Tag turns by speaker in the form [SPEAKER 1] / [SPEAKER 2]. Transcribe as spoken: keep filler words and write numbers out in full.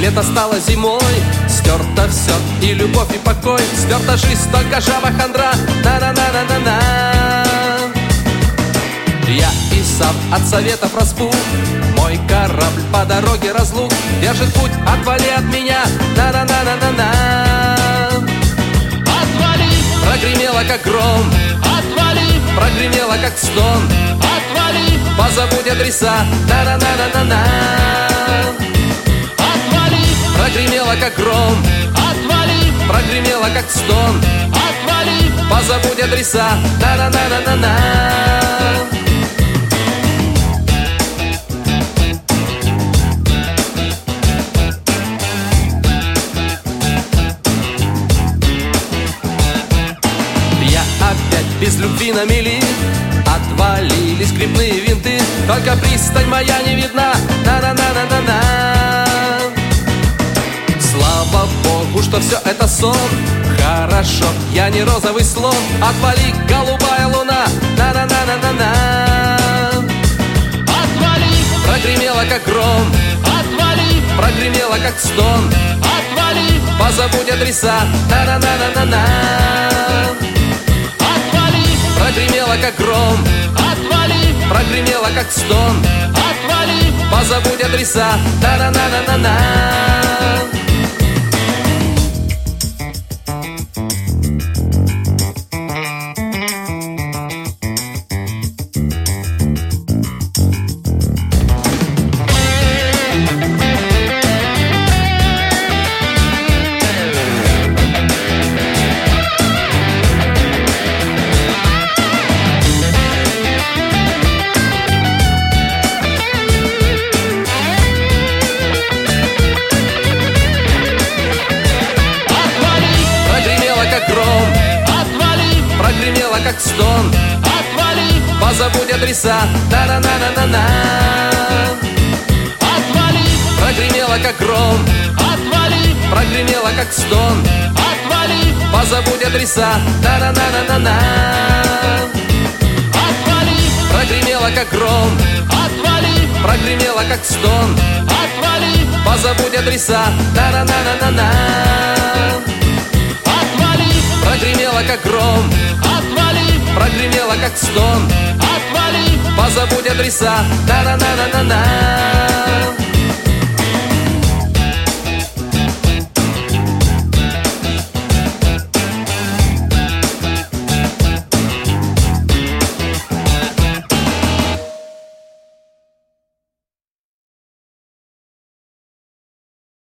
[SPEAKER 1] лето стало зимой. Стерто все, и любовь, и покой. Стерта жизнь, только жаба хандра. На-на-на-на-на-на. Я и сам от советов распух. Мой корабль по дороге разлук держит путь, отвали от меня. На-на-на-на-на-на.
[SPEAKER 2] Отвали,
[SPEAKER 1] прогремело как гром,
[SPEAKER 2] отвали,
[SPEAKER 1] прогремело как стон.
[SPEAKER 2] отвали,
[SPEAKER 1] позабудь адреса. На-на-на-на-на-на.
[SPEAKER 2] отвали,
[SPEAKER 1] прогремело как гром,
[SPEAKER 2] отвали,
[SPEAKER 1] прогремело как стон.
[SPEAKER 2] отвали,
[SPEAKER 1] позабудь адреса. На-на-на-на-на-на. Опять без любви на мели, отвалились скрипные винты, только пристань моя не видна. На-на-на-на-на-на. Слава Богу, что все это сон. Хорошо, я не розовый слон. Отвали, голубая луна. На-на-на-на-на-на.
[SPEAKER 2] отвали,
[SPEAKER 1] прогремело как гром,
[SPEAKER 2] отвали,
[SPEAKER 1] прогремело как стон.
[SPEAKER 2] отвали,
[SPEAKER 1] позабудь адреса. На-на-на-на-на-на. прогремело как гром,
[SPEAKER 2] отвали,
[SPEAKER 1] прогремело как стон.
[SPEAKER 2] отвали,
[SPEAKER 1] позабудь адреса. На-на-на-на-на-на. прогремело как стон.
[SPEAKER 2] отвали,
[SPEAKER 1] позабудь адреса. На-на-на-на-на-на.
[SPEAKER 2] отвали,
[SPEAKER 1] прогремело как гром,
[SPEAKER 2] отвали,
[SPEAKER 1] прогремело как стон.
[SPEAKER 2] отвали,
[SPEAKER 1] позабудь адреса. На-на-на-на-на-на.
[SPEAKER 2] отвали,
[SPEAKER 1] прогремело как гром,
[SPEAKER 2] отвали,
[SPEAKER 1] прогремело как стон.
[SPEAKER 2] отвали,
[SPEAKER 1] позабудь адреса. На-на-на-на-на-на.
[SPEAKER 2] отвали,
[SPEAKER 1] прогремело как гром,
[SPEAKER 2] отвали,
[SPEAKER 1] прогремело как стон.
[SPEAKER 2] отвали,
[SPEAKER 1] позабудь адреса. На-на-на-на-на-на.